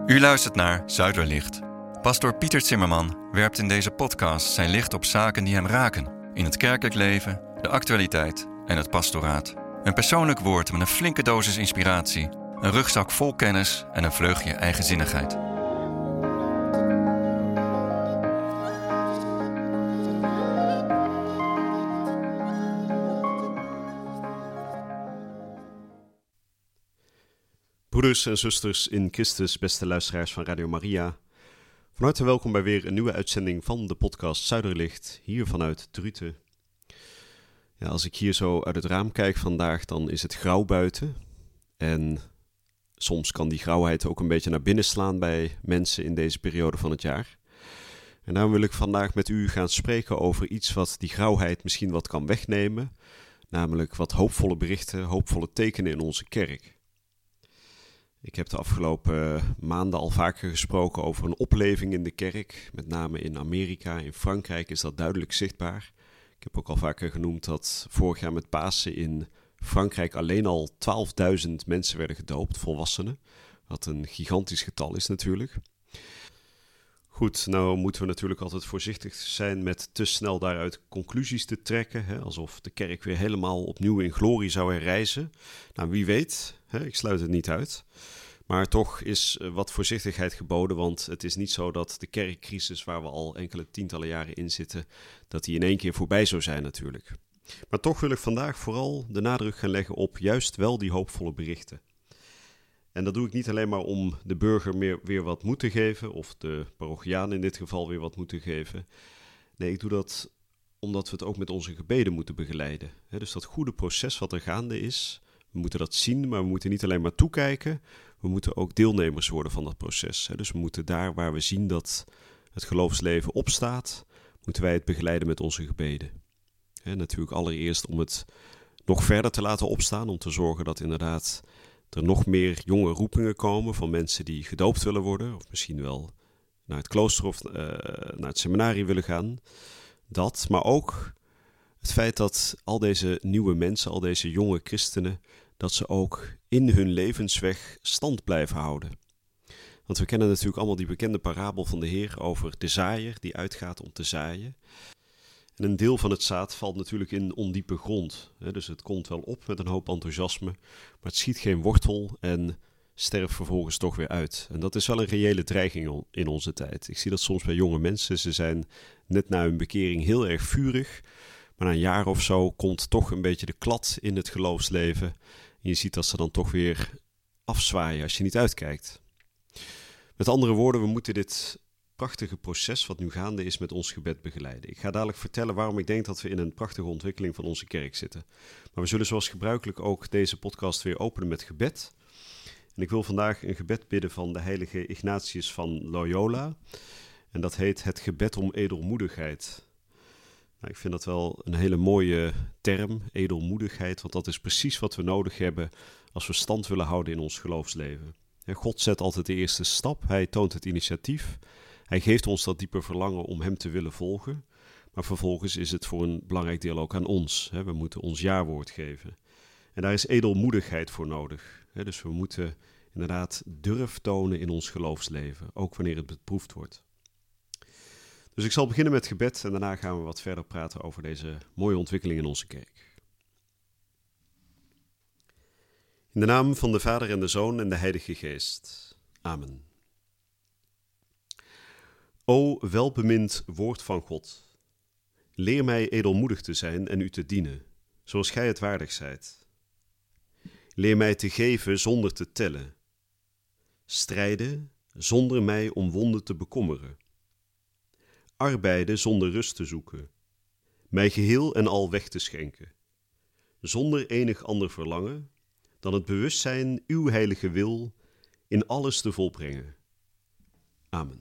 U luistert naar Zuiderlicht. Pastoor Pieter Zimmerman werpt in deze podcast zijn licht op zaken die hem raken. In het kerkelijk leven, de actualiteit en het pastoraat. Een persoonlijk woord met een flinke dosis inspiratie. Een rugzak vol kennis en een vleugje eigenzinnigheid. Broeders en zusters in Christus, beste luisteraars van Radio Maria. Van harte welkom bij weer een nieuwe uitzending van de podcast Zuiderlicht, hier vanuit Druten. Ja, als ik hier zo uit het raam kijk vandaag, dan is het grauw buiten. En soms kan die grauwheid ook een beetje naar binnen slaan bij mensen in deze periode van het jaar. En daarom wil ik vandaag met u gaan spreken over iets wat die grauwheid misschien wat kan wegnemen. Namelijk wat hoopvolle berichten, hoopvolle tekenen in onze kerk. Ik heb de afgelopen maanden al vaker gesproken over een opleving in de kerk. Met name in Amerika, in Frankrijk is dat duidelijk zichtbaar. Ik heb ook al vaker genoemd dat vorig jaar met Pasen in Frankrijk alleen al 12.000 mensen werden gedoopt, volwassenen. Wat een gigantisch getal is natuurlijk. Goed, nou moeten we natuurlijk altijd voorzichtig zijn met te snel daaruit conclusies te trekken. Hè, alsof de kerk weer helemaal opnieuw in glorie zou herrijzen. Nou, wie weet, hè, ik sluit het niet uit. Maar toch is wat voorzichtigheid geboden, want het is niet zo dat de kerkcrisis waar we al enkele tientallen jaren in zitten, dat die in één keer voorbij zou zijn natuurlijk. Maar toch wil ik vandaag vooral de nadruk gaan leggen op juist wel die hoopvolle berichten. En dat doe ik niet alleen maar om de burger weer wat moed te geven, of de parochiaan in dit geval weer wat moed te geven. Nee, ik doe dat omdat we het ook met onze gebeden moeten begeleiden. Dus dat goede proces wat er gaande is, we moeten dat zien, maar we moeten niet alleen maar toekijken. We moeten ook deelnemers worden van dat proces. Dus we moeten daar waar we zien dat het geloofsleven opstaat, moeten wij het begeleiden met onze gebeden. Natuurlijk allereerst om het nog verder te laten opstaan, om te zorgen dat inderdaad er nog meer jonge roepingen komen van mensen die gedoopt willen worden, of misschien wel naar het klooster of naar het seminarie willen gaan. Dat, maar ook het feit dat al deze nieuwe mensen, al deze jonge christenen, dat ze ook in hun levensweg stand blijven houden. Want we kennen natuurlijk allemaal die bekende parabel van de Heer over de zaaier die uitgaat om te zaaien. En een deel van het zaad valt natuurlijk in ondiepe grond. Dus het komt wel op met een hoop enthousiasme, maar het schiet geen wortel en sterft vervolgens toch weer uit. En dat is wel een reële dreiging in onze tijd. Ik zie dat soms bij jonge mensen. Ze zijn net na hun bekering heel erg vurig, maar na een jaar of zo komt toch een beetje de klad in het geloofsleven. En je ziet dat ze dan toch weer afzwaaien als je niet uitkijkt. Met andere woorden, we moeten dit prachtige proces wat nu gaande is met ons gebed begeleiden. Ik ga dadelijk vertellen waarom ik denk dat we in een prachtige ontwikkeling van onze kerk zitten. Maar we zullen zoals gebruikelijk ook deze podcast weer openen met gebed. En ik wil vandaag een gebed bidden van de heilige Ignatius van Loyola. En dat heet het gebed om edelmoedigheid. Nou, ik vind dat wel een hele mooie term, edelmoedigheid, want dat is precies wat we nodig hebben als we stand willen houden in ons geloofsleven. God zet altijd de eerste stap, hij toont het initiatief, hij geeft ons dat diepe verlangen om hem te willen volgen, maar vervolgens is het voor een belangrijk deel ook aan ons. We moeten ons jawoord geven. En daar is edelmoedigheid voor nodig. Dus we moeten inderdaad durf tonen in ons geloofsleven, ook wanneer het beproefd wordt. Dus ik zal beginnen met gebed en daarna gaan we wat verder praten over deze mooie ontwikkeling in onze kerk. In de naam van de Vader en de Zoon en de Heilige Geest. Amen. O welbemind woord van God, leer mij edelmoedig te zijn en u te dienen, zoals gij het waardig zijt. Leer mij te geven zonder te tellen, strijden zonder mij om wonden te bekommeren. Arbeiden zonder rust te zoeken, mij geheel en al weg te schenken, zonder enig ander verlangen dan het bewustzijn uw heilige wil in alles te volbrengen. Amen.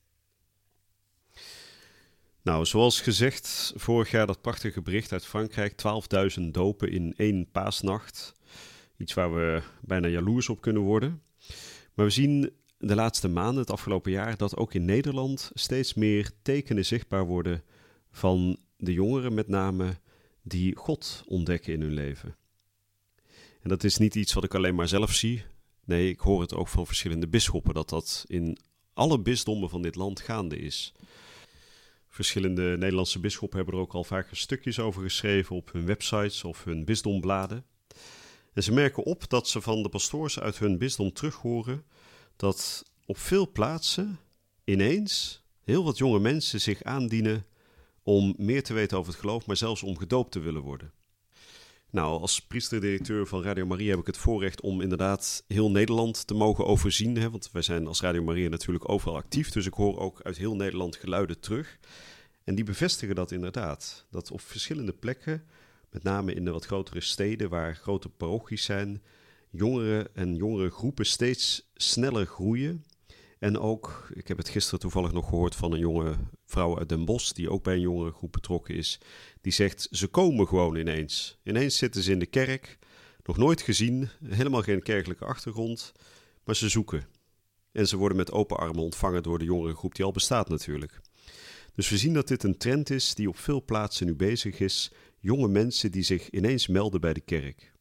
Nou, zoals gezegd, vorig jaar dat prachtige bericht uit Frankrijk, 12.000 dopen in 1 paasnacht. Iets waar we bijna jaloers op kunnen worden. Maar we zien de laatste maanden, het afgelopen jaar, dat ook in Nederland steeds meer tekenen zichtbaar worden van de jongeren met name die God ontdekken in hun leven. En dat is niet iets wat ik alleen maar zelf zie. Nee, ik hoor het ook van verschillende bisschoppen, dat in alle bisdommen van dit land gaande is. Verschillende Nederlandse bisschoppen hebben er ook al vaker stukjes over geschreven op hun websites of hun bisdombladen. En ze merken op dat ze van de pastoors uit hun bisdom terug horen dat op veel plaatsen ineens heel wat jonge mensen zich aandienen om meer te weten over het geloof, maar zelfs om gedoopt te willen worden. Nou, als priesterdirecteur van Radio Maria heb ik het voorrecht om inderdaad heel Nederland te mogen overzien. Hè? Want wij zijn als Radio Maria natuurlijk overal actief, dus ik hoor ook uit heel Nederland geluiden terug. En die bevestigen dat inderdaad. Dat op verschillende plekken, met name in de wat grotere steden waar grote parochies zijn, jongeren en jongere groepen steeds sneller groeien. En ook, ik heb het gisteren toevallig nog gehoord van een jonge vrouw uit Den Bosch, die ook bij een jongere groep betrokken is. Die zegt, ze komen gewoon ineens. Ineens zitten ze in de kerk, nog nooit gezien, helemaal geen kerkelijke achtergrond, maar ze zoeken. En ze worden met open armen ontvangen door de jongere groep die al bestaat natuurlijk. Dus we zien dat dit een trend is die op veel plaatsen nu bezig is. Jonge mensen die zich ineens melden bij de kerk.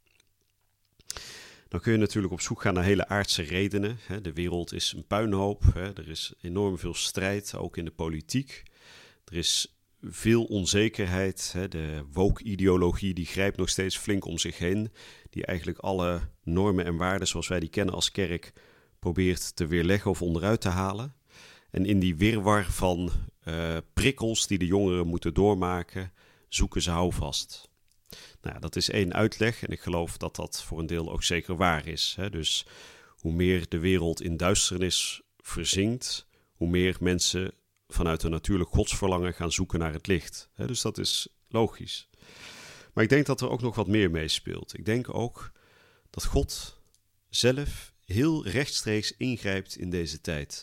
Dan kun je natuurlijk op zoek gaan naar hele aardse redenen. De wereld is een puinhoop. Er is enorm veel strijd, ook in de politiek. Er is veel onzekerheid. De woke-ideologie die grijpt nog steeds flink om zich heen. Die eigenlijk alle normen en waarden zoals wij die kennen als kerk probeert te weerleggen of onderuit te halen. En in die wirwar van prikkels die de jongeren moeten doormaken, zoeken ze houvast. Nou, dat is één uitleg en ik geloof dat dat voor een deel ook zeker waar is. Dus hoe meer de wereld in duisternis verzinkt, hoe meer mensen vanuit een natuurlijk godsverlangen gaan zoeken naar het licht. Dus dat is logisch. Maar ik denk dat er ook nog wat meer meespeelt. Ik denk ook dat God zelf heel rechtstreeks ingrijpt in deze tijd.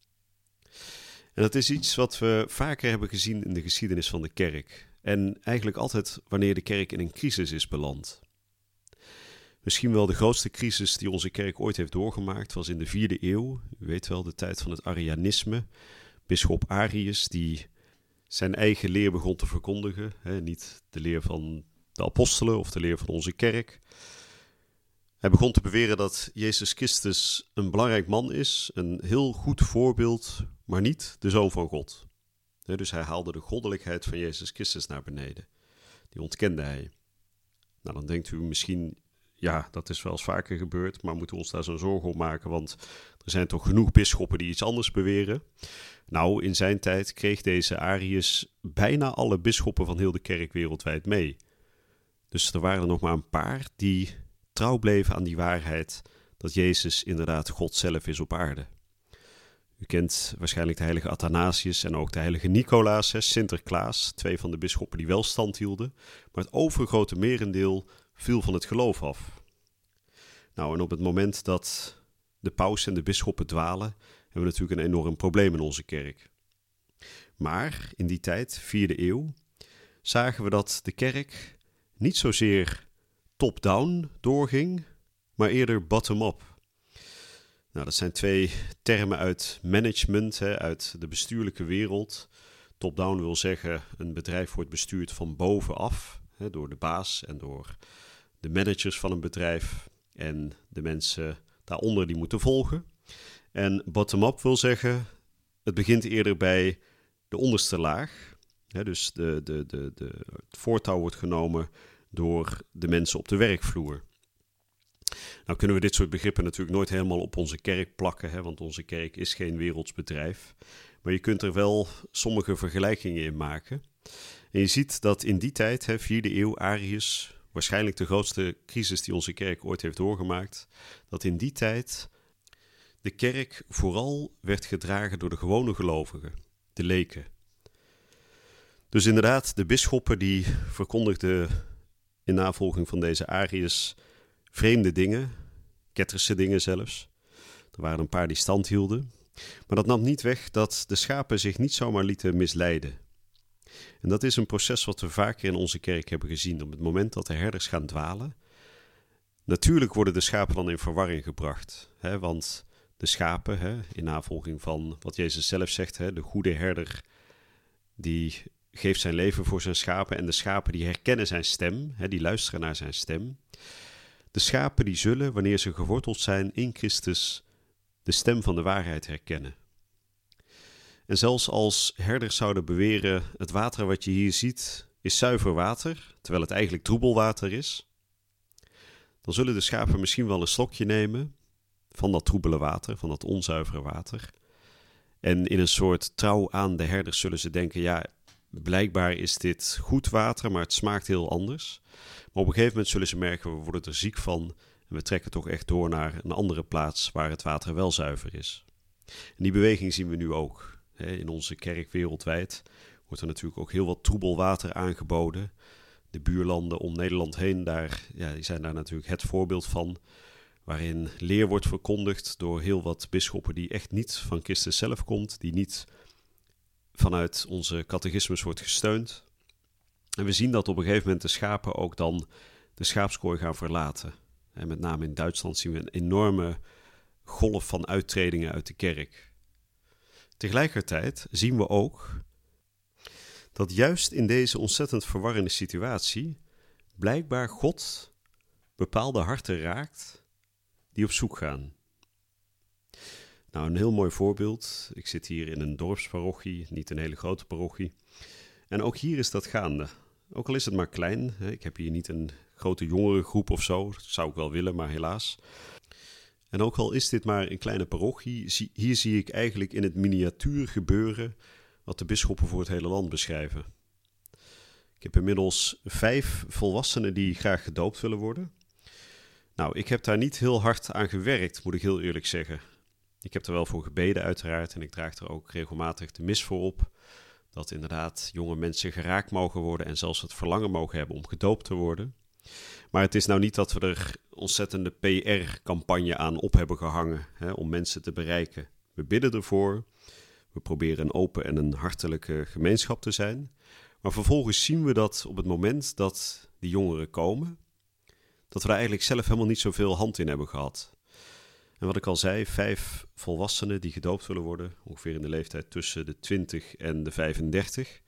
En dat is iets wat we vaker hebben gezien in de geschiedenis van de kerk. En eigenlijk altijd wanneer de kerk in een crisis is beland. Misschien wel de grootste crisis die onze kerk ooit heeft doorgemaakt was in de 4e eeuw. U weet wel, de tijd van het Arianisme. Bisschop Arius die zijn eigen leer begon te verkondigen. Niet de leer van de apostelen of de leer van onze kerk. Hij begon te beweren dat Jezus Christus een belangrijk man is. Een heel goed voorbeeld, maar niet de Zoon van God. Dus hij haalde de goddelijkheid van Jezus Christus naar beneden. Die ontkende hij. Nou, dan denkt u misschien, ja, dat is wel eens vaker gebeurd, maar moeten we ons daar zo'n zorgen om maken, want er zijn toch genoeg bisschoppen die iets anders beweren. Nou, in zijn tijd kreeg deze Arius bijna alle bisschoppen van heel de kerk wereldwijd mee. Dus er waren er nog maar een paar die trouw bleven aan die waarheid dat Jezus inderdaad God zelf is op aarde. U kent waarschijnlijk de heilige Athanasius en ook de heilige Nicolaas, Sinterklaas, 2 van de bisschoppen die wel stand hielden. Maar het overgrote merendeel viel van het geloof af. Nou, en op het moment dat de paus en de bisschoppen dwalen, hebben we natuurlijk een enorm probleem in onze kerk. Maar in die tijd, 4e eeuw, zagen we dat de kerk niet zozeer top-down doorging, maar eerder bottom-up. Nou, dat zijn 2 termen uit management, uit de bestuurlijke wereld. Top-down wil zeggen, een bedrijf wordt bestuurd van bovenaf, door de baas en door de managers van een bedrijf. En de mensen daaronder die moeten volgen. En bottom-up wil zeggen, het begint eerder bij de onderste laag. Dus het voortouw wordt genomen door de mensen op de werkvloer. Nou kunnen we dit soort begrippen natuurlijk nooit helemaal op onze kerk plakken, want onze kerk is geen werelds bedrijf. Maar je kunt er wel sommige vergelijkingen in maken. En je ziet dat in die tijd, 4e eeuw, Arius, waarschijnlijk de grootste crisis die onze kerk ooit heeft doorgemaakt, dat in die tijd de kerk vooral werd gedragen door de gewone gelovigen, de leken. Dus inderdaad, de bisschoppen die verkondigden in navolging van deze Arius vreemde dingen, ketterse dingen zelfs. Er waren een paar die stand hielden. Maar dat nam niet weg dat de schapen zich niet zomaar lieten misleiden. En dat is een proces wat we vaker in onze kerk hebben gezien. Op het moment dat de herders gaan dwalen, natuurlijk worden de schapen dan in verwarring gebracht. Want de schapen, in navolging van wat Jezus zelf zegt, de goede herder die geeft zijn leven voor zijn schapen. En de schapen die herkennen zijn stem, die luisteren naar zijn stem. De schapen die zullen, wanneer ze geworteld zijn in Christus, de stem van de waarheid herkennen. En zelfs als herders zouden beweren, het water wat je hier ziet is zuiver water, terwijl het eigenlijk troebelwater is, dan zullen de schapen misschien wel een slokje nemen van dat troebele water, van dat onzuivere water. En in een soort trouw aan de herders zullen ze denken, ja, blijkbaar is dit goed water, maar het smaakt heel anders. Maar op een gegeven moment zullen ze merken, we worden er ziek van en we trekken toch echt door naar een andere plaats waar het water wel zuiver is. En die beweging zien we nu ook. In onze kerk wereldwijd wordt er natuurlijk ook heel wat troebel water aangeboden. De buurlanden om Nederland heen, die zijn daar natuurlijk het voorbeeld van. Waarin leer wordt verkondigd door heel wat bisschoppen die echt niet van Christus zelf komt. Die niet vanuit onze catechismus wordt gesteund. En we zien dat op een gegeven moment de schapen ook dan de schaapskooi gaan verlaten. En met name in Duitsland zien we een enorme golf van uittredingen uit de kerk. Tegelijkertijd zien we ook dat juist in deze ontzettend verwarrende situatie blijkbaar God bepaalde harten raakt die op zoek gaan. Nou, een heel mooi voorbeeld. Ik zit hier in een dorpsparochie, niet een hele grote parochie. En ook hier is dat gaande. Ook al is het maar klein. Ik heb hier niet een grote jongerengroep of zo. Dat zou ik wel willen, maar helaas. En ook al is dit maar een kleine parochie, hier zie ik eigenlijk in het miniatuur gebeuren wat de bisschoppen voor het hele land beschrijven. Ik heb inmiddels 5 volwassenen die graag gedoopt willen worden. Nou, ik heb daar niet heel hard aan gewerkt, moet ik heel eerlijk zeggen. Ik heb er wel voor gebeden uiteraard en ik draag er ook regelmatig de mis voor op. Dat inderdaad jonge mensen geraakt mogen worden en zelfs het verlangen mogen hebben om gedoopt te worden. Maar het is nou niet dat we er ontzettende PR-campagne aan op hebben gehangen om mensen te bereiken. We bidden ervoor, we proberen een open en een hartelijke gemeenschap te zijn. Maar vervolgens zien we dat op het moment dat die jongeren komen, dat we daar eigenlijk zelf helemaal niet zoveel hand in hebben gehad. En wat ik al zei, 5 volwassenen die gedoopt willen worden, ongeveer in de leeftijd tussen de 20 en de 35.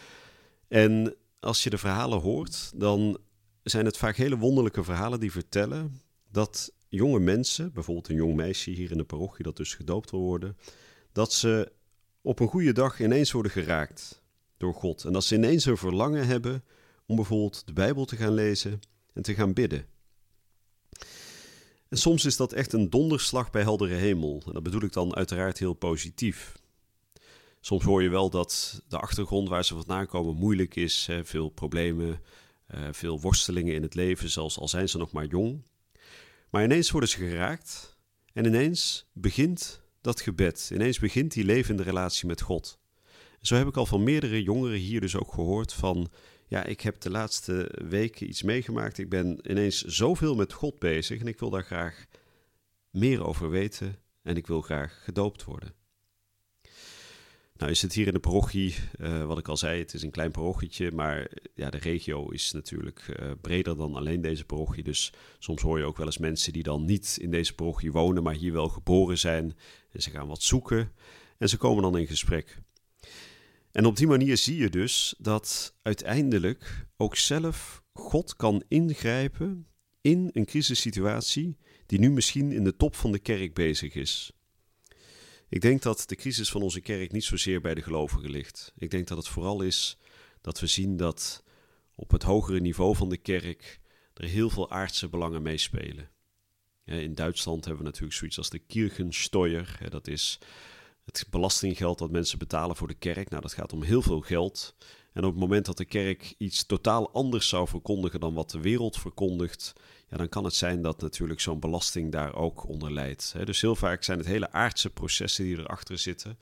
En als je de verhalen hoort, dan zijn het vaak hele wonderlijke verhalen die vertellen dat jonge mensen, bijvoorbeeld een jong meisje hier in de parochie dat dus gedoopt wil worden, dat ze op een goede dag ineens worden geraakt door God. En dat ze ineens een verlangen hebben om bijvoorbeeld de Bijbel te gaan lezen en te gaan bidden. En soms is dat echt een donderslag bij heldere hemel. En dat bedoel ik dan uiteraard heel positief. Soms hoor je wel dat de achtergrond waar ze vandaan komen moeilijk is. Veel problemen, veel worstelingen in het leven, zelfs al zijn ze nog maar jong. Maar ineens worden ze geraakt en ineens begint dat gebed. Ineens begint die levende relatie met God. En zo heb ik al van meerdere jongeren hier dus ook gehoord van, ja, ik heb de laatste weken iets meegemaakt. Ik ben ineens zoveel met God bezig en ik wil daar graag meer over weten en ik wil graag gedoopt worden. Nou is het hier in de parochie, wat ik al zei, het is een klein parochietje, maar ja, de regio is natuurlijk breder dan alleen deze parochie. Dus soms hoor je ook wel eens mensen die dan niet in deze parochie wonen, maar hier wel geboren zijn. En ze gaan wat zoeken en ze komen dan in gesprek. En op die manier zie je dus dat uiteindelijk ook zelf God kan ingrijpen in een crisissituatie die nu misschien in de top van de kerk bezig is. Ik denk dat de crisis van onze kerk niet zozeer bij de gelovigen ligt. Ik denk dat het vooral is dat we zien dat op het hogere niveau van de kerk er heel veel aardse belangen meespelen. In Duitsland hebben we natuurlijk zoiets als de Kirchensteuer. Dat is het belastinggeld dat mensen betalen voor de kerk. Nou, dat gaat om heel veel geld. En op het moment dat de kerk iets totaal anders zou verkondigen dan wat de wereld verkondigt, ja, dan kan het zijn dat natuurlijk zo'n belasting daar ook onder leidt. Dus heel vaak zijn het hele aardse processen die erachter zitten.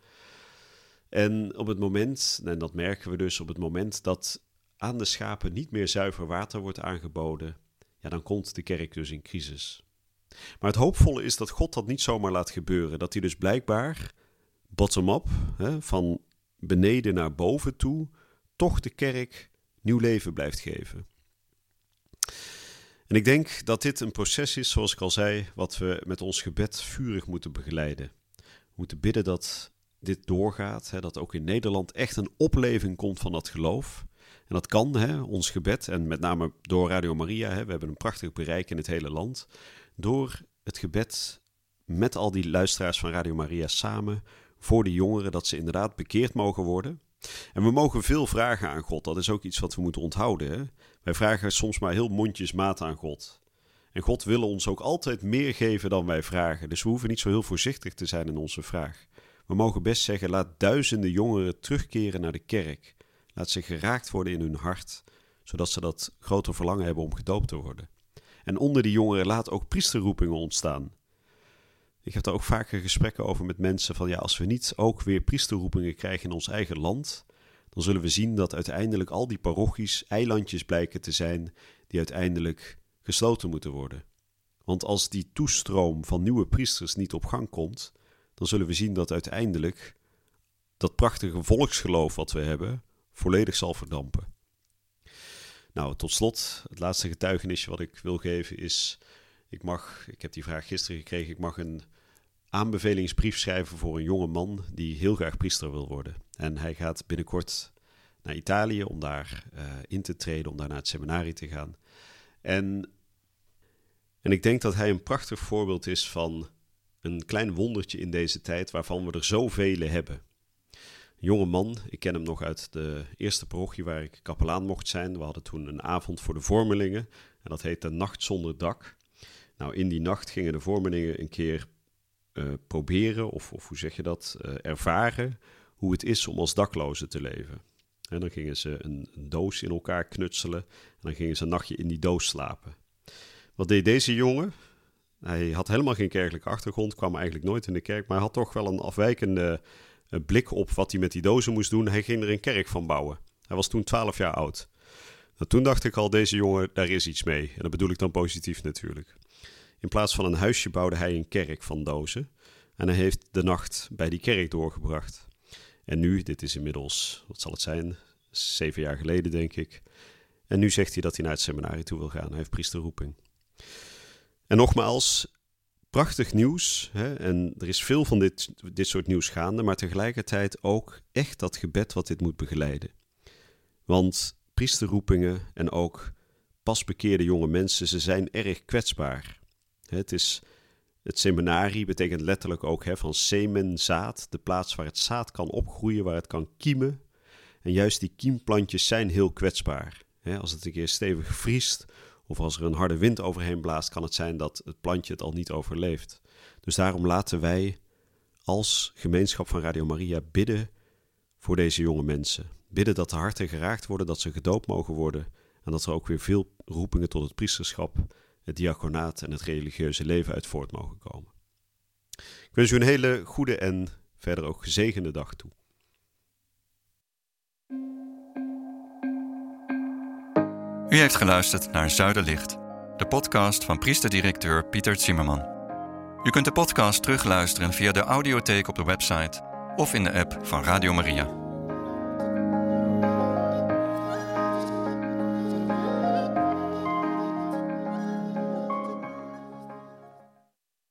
En op het moment, en dat merken we dus op het moment dat aan de schapen niet meer zuiver water wordt aangeboden, ja, dan komt de kerk dus in crisis. Maar het hoopvolle is dat God dat niet zomaar laat gebeuren. Dat hij dus blijkbaar bottom-up, van beneden naar boven toe, toch de kerk nieuw leven blijft geven. En ik denk dat dit een proces is, zoals ik al zei, wat we met ons gebed vurig moeten begeleiden. We moeten bidden dat dit doorgaat, dat ook in Nederland echt een opleving komt van dat geloof. En dat kan, ons gebed, en met name door Radio Maria. We hebben een prachtig bereik in het hele land. Door het gebed met al die luisteraars van Radio Maria samen voor de jongeren, dat ze inderdaad bekeerd mogen worden. En we mogen veel vragen aan God. Dat is ook iets wat we moeten onthouden. Wij vragen soms maar heel mondjesmaat aan God. En God wil ons ook altijd meer geven dan wij vragen. Dus we hoeven niet zo heel voorzichtig te zijn in onze vraag. We mogen best zeggen, laat duizenden jongeren terugkeren naar de kerk. Laat ze geraakt worden in hun hart, zodat ze dat grote verlangen hebben om gedoopt te worden. En onder die jongeren laat ook priesterroepingen ontstaan. Ik heb daar ook vaker gesprekken over met mensen van als we niet ook weer priesterroepingen krijgen in ons eigen land, dan zullen we zien dat uiteindelijk al die parochies eilandjes blijken te zijn die uiteindelijk gesloten moeten worden. Want als die toestroom van nieuwe priesters niet op gang komt, dan zullen we zien dat uiteindelijk dat prachtige volksgeloof wat we hebben volledig zal verdampen. Nou, tot slot, het laatste getuigenisje wat ik wil geven is, ik heb die vraag gisteren gekregen, ik mag een aanbevelingsbrief schrijven voor een jonge man die heel graag priester wil worden. En hij gaat binnenkort naar Italië om daar in te treden, om daar naar het seminarie te gaan. En ik denk dat hij een prachtig voorbeeld is van een klein wondertje in deze tijd, waarvan we er zoveel hebben. Een jonge man, ik ken hem nog uit de eerste parochie waar ik kapelaan mocht zijn. We hadden toen een avond voor de vormelingen en dat heette Nacht zonder dak. Nou, in die nacht gingen de vormelingen een keer proberen, of hoe zeg je dat, ervaren hoe het is om als dakloze te leven. En dan gingen ze een doos in elkaar knutselen en dan gingen ze een nachtje in die doos slapen. Wat deed deze jongen? Hij had helemaal geen kerkelijke achtergrond, kwam eigenlijk nooit in de kerk, maar hij had toch wel een afwijkende blik op wat hij met die dozen moest doen. Hij ging er een kerk van bouwen. Hij was toen 12 jaar oud. Nou, toen dacht ik al, deze jongen, daar is iets mee. En dat bedoel ik dan positief natuurlijk. In plaats van een huisje bouwde hij een kerk van dozen. En hij heeft de nacht bij die kerk doorgebracht. En nu, dit is inmiddels, wat zal het zijn, 7 jaar geleden denk ik. En nu zegt hij dat hij naar het seminarie toe wil gaan. Hij heeft priesterroeping. En nogmaals, prachtig nieuws. En er is veel van dit soort nieuws gaande. Maar tegelijkertijd ook echt dat gebed wat dit moet begeleiden. Want priesterroepingen en ook pas bekeerde jonge mensen, ze zijn erg kwetsbaar. Het seminarie betekent letterlijk ook van semen, zaad, de plaats waar het zaad kan opgroeien, waar het kan kiemen. En juist die kiemplantjes zijn heel kwetsbaar. Als het een keer stevig vriest of als er een harde wind overheen blaast, kan het zijn dat het plantje het al niet overleeft. Dus daarom laten wij als gemeenschap van Radio Maria bidden voor deze jonge mensen. Bidden dat de harten geraakt worden, dat ze gedoopt mogen worden en dat er ook weer veel roepingen tot het priesterschap, het diaconaat en het religieuze leven uit voort mogen komen. Ik wens u een hele goede en verder ook gezegende dag toe. U heeft geluisterd naar Zuiderlicht, de podcast van priesterdirecteur Pieter Zimmerman. U kunt de podcast terugluisteren via de audiotheek op de website of in de app van Radio Maria.